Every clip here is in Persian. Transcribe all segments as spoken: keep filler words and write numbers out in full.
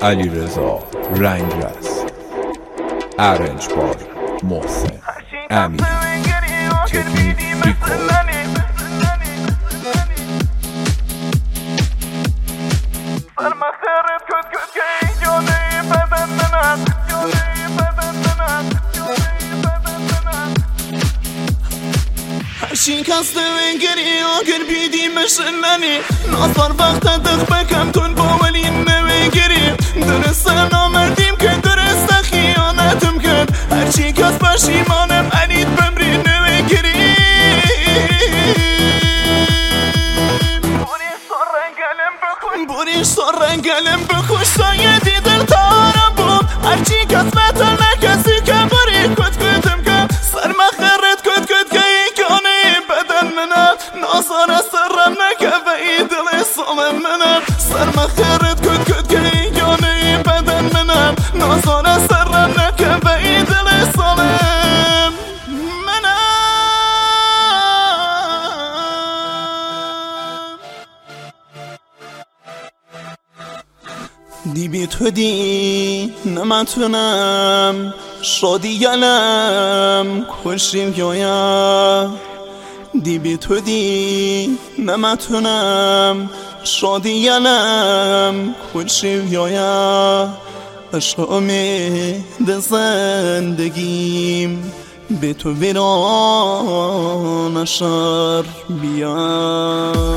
علیرضا رنگرز، ارنج بای محسن امین، تکنیک ریکورد. شکست وگری آگر بیدی مشننی ناصر وقت دخ بکم تون باولی نوگری درسته نامردیم که درسته خیانتم کرد هرچی کس پشیمانم انید بمری نوگری بوری سرنگلم بخوش سایدی دل تارم بود هرچی کس بتر نکسی که بوری کت کتم که سر مخرت کت کت که ناصر سرم نکه و ای دل سالم منم سر مخیرت کد کد که یانه بدن منم ناصر سرم نکه و ای دل سالم منم دی بی تو دی نمتونم شادی گلم خوشیم یایم دی بی تو دی نمتونم شادی گلم خوشیم یایم عشق امید زندگیم به تو ویران شر بیام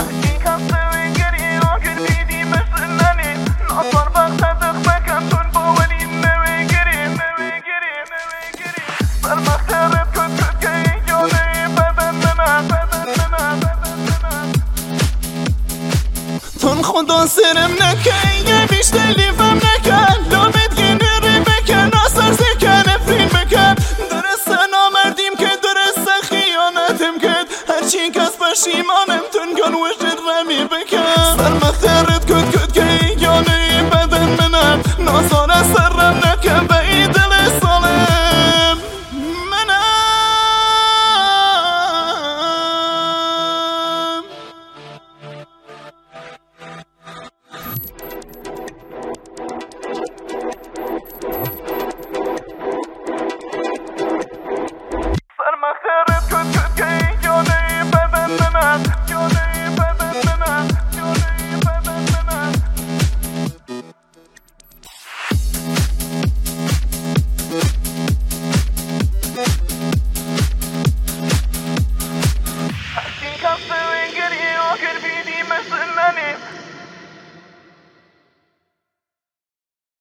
تون خدا سرم نکه یه بیشتر لیفم نکه